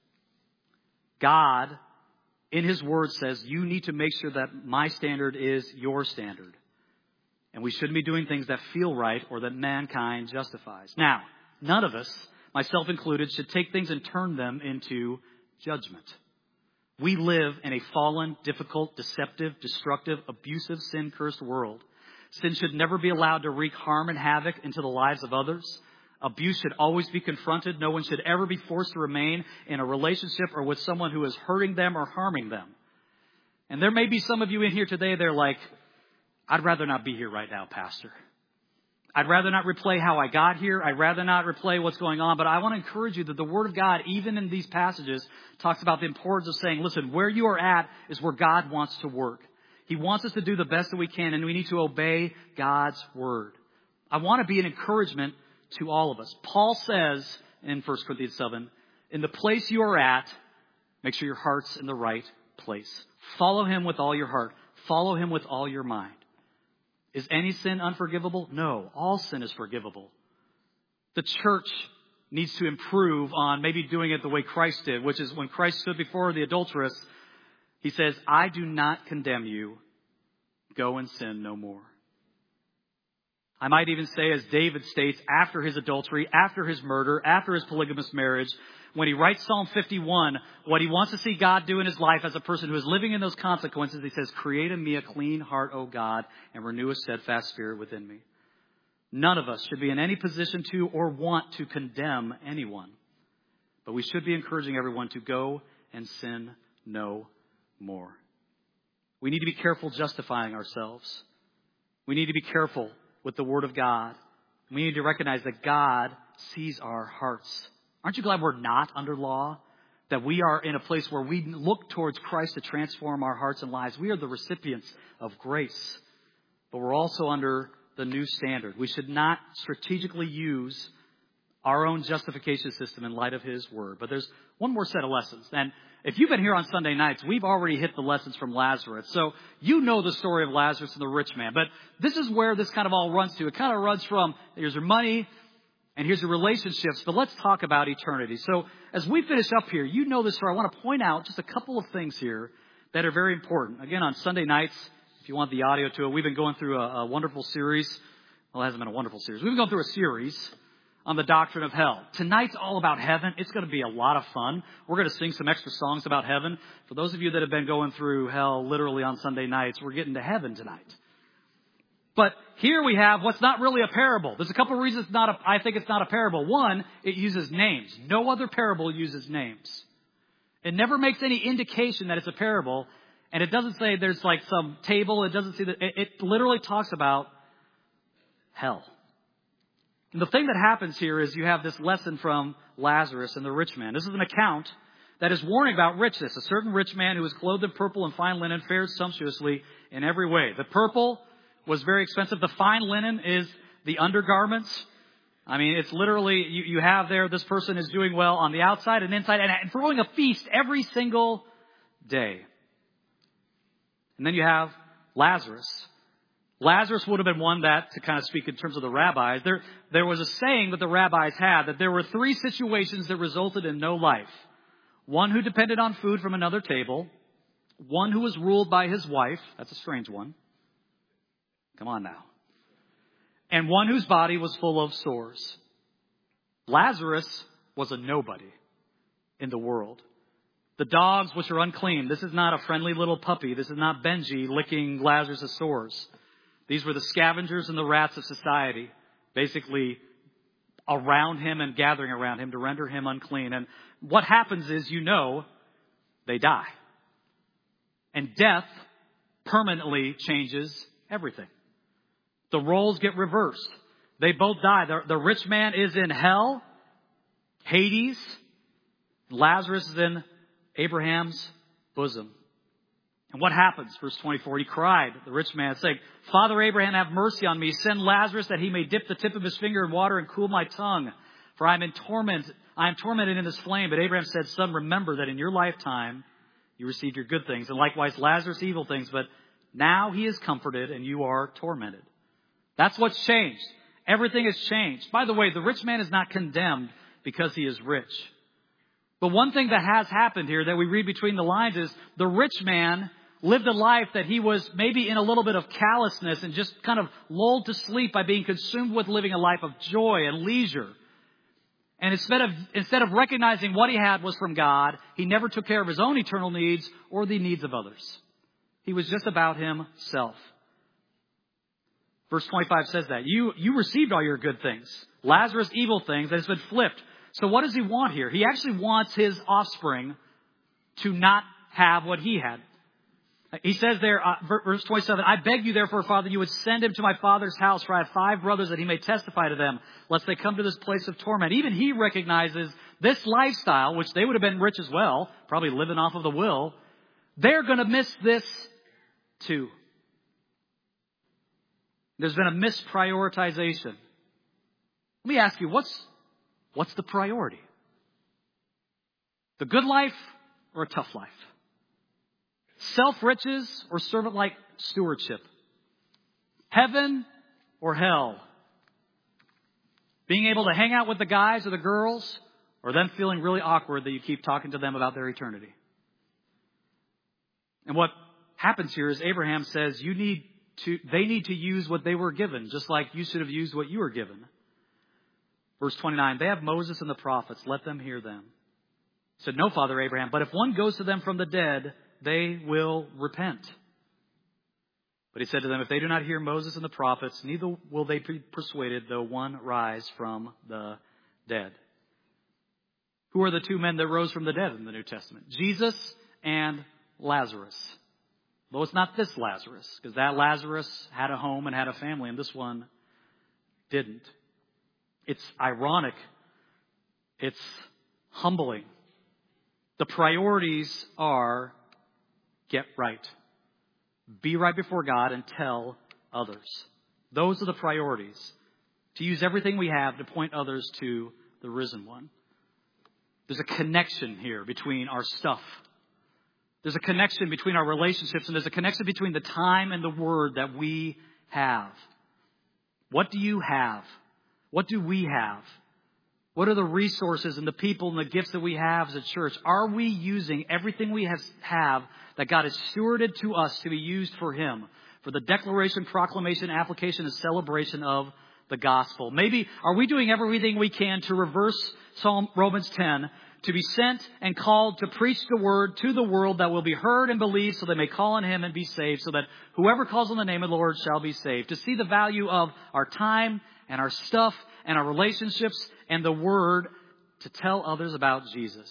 God, in His Word, says, you need to make sure that my standard is your standard. And we shouldn't be doing things that feel right or that mankind justifies. Now, none of us, myself included, should take things and turn them into judgment. We live in a fallen, difficult, deceptive, destructive, abusive, sin-cursed world. Sin should never be allowed to wreak harm and havoc into the lives of others. Abuse should always be confronted. No one should ever be forced to remain in a relationship or with someone who is hurting them or harming them. And there may be some of you in here today, they're like, I'd rather not be here right now, Pastor. I'd rather not replay how I got here. I'd rather not replay what's going on. But I want to encourage you that the Word of God, even in these passages, talks about the importance of saying, listen, where you are at is where God wants to work. He wants us to do the best that we can, and we need to obey God's Word. I want to be an encouragement to all of us. Paul says in First Corinthians seven, in the place you are at, make sure your heart's in the right place. Follow Him with all your heart. Follow Him with all your mind. Is any sin unforgivable? No, all sin is forgivable. The church needs to improve on maybe doing it the way Christ did, which is when Christ stood before the adulteress, He says, I do not condemn you. Go and sin no more. I might even say, as David states, after his adultery, after his murder, after his polygamous marriage, when he writes Psalm fifty-one, what he wants to see God do in his life as a person who is living in those consequences, he says, create in me a clean heart, O God, and renew a steadfast spirit within me. None of us should be in any position to or want to condemn anyone. But we should be encouraging everyone to go and sin no more. We need to be careful justifying ourselves. We need to be careful with the Word of God. We need to recognize that God sees our hearts. Aren't you glad we're not under law? That we are in a place where we look towards Christ to transform our hearts and lives. We are the recipients of grace. But we're also under the new standard. We should not strategically use our own justification system in light of His Word. But there's one more set of lessons. And if you've been here on Sunday nights, we've already hit the lessons from Lazarus. So you know the story of Lazarus and the rich man. But this is where this kind of all runs to. It kind of runs from, here's your money, and here's your relationships. But let's talk about eternity. So as we finish up here, you know this story. I want to point out just a couple of things here that are very important. Again, on Sunday nights, if you want the audio to it, we've been going through a, a wonderful series. Well, it hasn't been a wonderful series. We've been going through a series on the doctrine of hell. Tonight's all about heaven. It's going to be a lot of fun. We're going to sing some extra songs about heaven. For those of you that have been going through hell literally on Sunday nights, we're getting to heaven tonight. But here we have what's not really a parable. There's a couple of reasons it's not a, I think it's not a parable. One, it uses names. No other parable uses names. It never makes any indication that it's a parable. And it doesn't say there's like some table. It doesn't say that. It, it literally talks about hell. And the thing that happens here is you have this lesson from Lazarus and the rich man. This is an account that is warning about richness. A certain rich man who was clothed in purple and fine linen fared sumptuously in every way. The purple was very expensive. The fine linen is the undergarments. I mean, it's literally, you, you have there, this person is doing well on the outside and inside and, and throwing a feast every single day. And then you have Lazarus. Lazarus would have been one that, to kind of speak in terms of the rabbis, there, there was a saying that the rabbis had that there were three situations that resulted in no life. One who depended on food from another table. One who was ruled by his wife. That's a strange one. Come on now. And one whose body was full of sores. Lazarus was a nobody in the world. The dogs, which are unclean. This is not a friendly little puppy. This is not Benji licking Lazarus' sores. These were the scavengers and the rats of society, basically around him and gathering around him to render him unclean. And what happens is, you know, they die. And death permanently changes everything. The roles get reversed. They both die. The, the rich man is in hell, Hades. Lazarus is in Abraham's bosom. And what happens? Verse twenty-four, he cried, the rich man, saying, Father Abraham, have mercy on me. Send Lazarus that he may dip the tip of his finger in water and cool my tongue. For I am in torment. I am tormented in this flame. But Abraham said, Son, remember that in your lifetime you received your good things, and likewise Lazarus evil things. But now he is comforted and you are tormented. That's what's changed. Everything has changed. By the way, the rich man is not condemned because he is rich. But one thing that has happened here that we read between the lines is the rich man lived a life that he was maybe in a little bit of callousness and just kind of lulled to sleep by being consumed with living a life of joy and leisure. And instead of, instead of recognizing what he had was from God, he never took care of his own eternal needs or the needs of others. He was just about himself. Verse twenty-five says that. You, you received all your good things. Lazarus evil things, that has been flipped. So what does he want here? He actually wants his offspring to not have what he had. He says there, uh, verse twenty-seven, I beg you therefore, Father, you would send him to my father's house, for I have five brothers, that he may testify to them, lest they come to this place of torment. Even he recognizes this lifestyle, which they would have been rich as well, probably living off of the will. They're going to miss this too. There's been a misprioritization. Let me ask you, what's, what's the priority? The good life or a tough life? Self-riches or servant-like stewardship? Heaven or hell? Being able to hang out with the guys or the girls, or them feeling really awkward that you keep talking to them about their eternity? And what happens here is Abraham says you need to, they need to use what they were given, just like you should have used what you were given. Verse twenty-nine, they have Moses and the prophets, let them hear them. He said, no, Father Abraham, but if one goes to them from the dead, they will repent. But he said to them, if they do not hear Moses and the prophets, neither will they be persuaded, though one rise from the dead. Who are the two men that rose from the dead in the New Testament? Jesus and Lazarus. Though it's not this Lazarus, because that Lazarus had a home and had a family, and this one didn't. It's ironic. It's humbling. The priorities are get right. Be right before God and tell others. Those are the priorities. To use everything we have to point others to the risen one. There's a connection here between our stuff. There's a connection between our relationships, and there's a connection between the time and the word that we have. What do you have? What do we have? What are the resources and the people and the gifts that we have as a church? Are we using everything we have, have that God has stewarded to us to be used for Him? For the declaration, proclamation, application, and celebration of the gospel. Maybe are we doing everything we can to reverse Psalm Romans ten, to be sent and called to preach the word to the world that will be heard and believed, so they may call on Him and be saved, so that whoever calls on the name of the Lord shall be saved. To see the value of our time and our stuff and our relationships and the word to tell others about Jesus.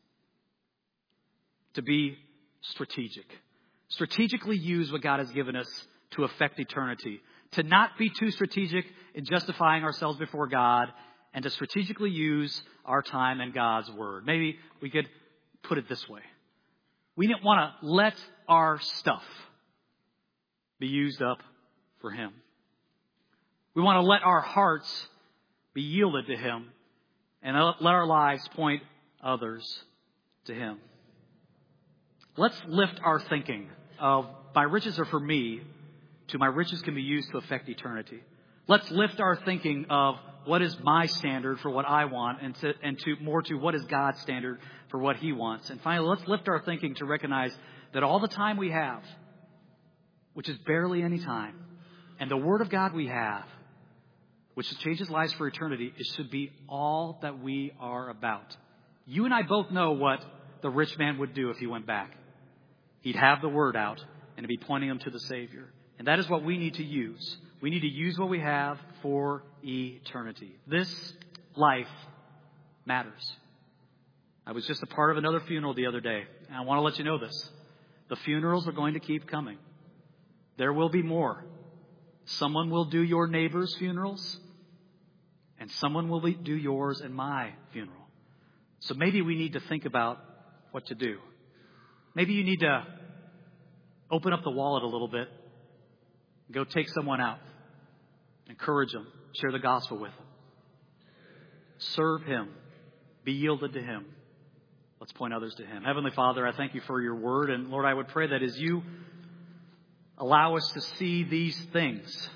To be strategic. Strategically use what God has given us to affect eternity. To not be too strategic in justifying ourselves before God, and to strategically use our time and God's word. Maybe we could put it this way. We don't want to let our stuff be used up for Him. We want to let our hearts be yielded to Him and let our lives point others to Him. Let's lift our thinking of my riches are for me to my riches can be used to affect eternity. Let's lift our thinking of what is my standard for what I want, and to, and to more to what is God's standard for what He wants. And finally, let's lift our thinking to recognize that all the time we have, which is barely any time, and the Word of God we have, which changes lives for eternity, it should be all that we are about. You and I both know what the rich man would do if he went back. He'd have the Word out and be pointing them to the Savior. And that is what we need to use. We need to use what we have for eternity. This life matters. I was just a part of another funeral the other day, and I want to let you know this. The funerals are going to keep coming. There will be more. Someone will do your neighbor's funerals, and someone will do yours and my funeral. So maybe we need to think about what to do. Maybe you need to open up the wallet a little bit. Go take someone out. Encourage them. Share the gospel with them. Serve Him. Be yielded to Him. Let's point others to Him. Heavenly Father, I thank You for Your word. And Lord, I would pray that as You allow us to see these things,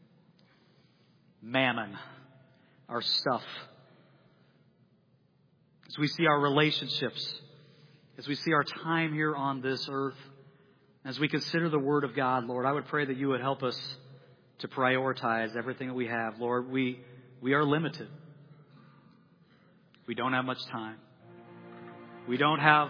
mammon, our stuff, as we see our relationships, as we see our time here on this earth, as we consider the Word of God, Lord, I would pray that You would help us to prioritize everything that we have. Lord, we, we are limited. We don't have much time. We don't have,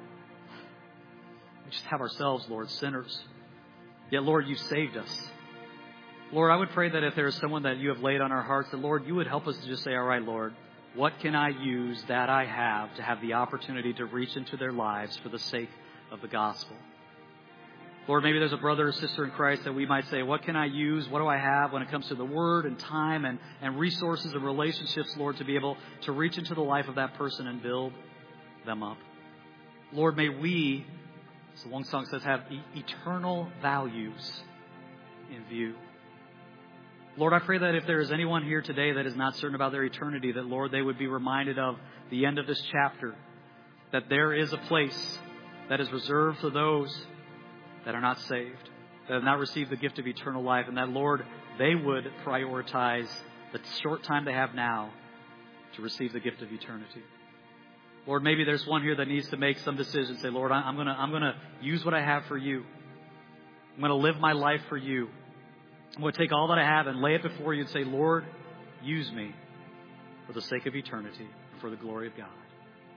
we just have ourselves, Lord, sinners. Yet, Lord, You saved us. Lord, I would pray that if there is someone that You have laid on our hearts, that, Lord, You would help us to just say, all right, Lord, what can I use that I have to have the opportunity to reach into their lives for the sake of the gospel? Lord, maybe there's a brother or sister in Christ that we might say, what can I use? What do I have when it comes to the word and time and, and resources and relationships, Lord, to be able to reach into the life of that person and build them up. Lord, may we, as the one song says, have e- eternal values in view. Lord, I pray that if there is anyone here today that is not certain about their eternity, that, Lord, they would be reminded of the end of this chapter, that there is a place that is reserved for those that are not saved, that have not received the gift of eternal life, and that, Lord, they would prioritize the short time they have now to receive the gift of eternity. Lord, maybe there's one here that needs to make some decision. Say, Lord, I'm going to I'm going to use what I have for you. I'm going to live my life for you. I'm going to take all that I have and lay it before you and say, Lord, use me for the sake of eternity and for the glory of God.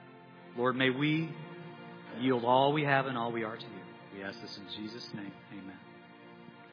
Lord, may we yield all we have and all we are to you. We ask this in Jesus' name. Amen.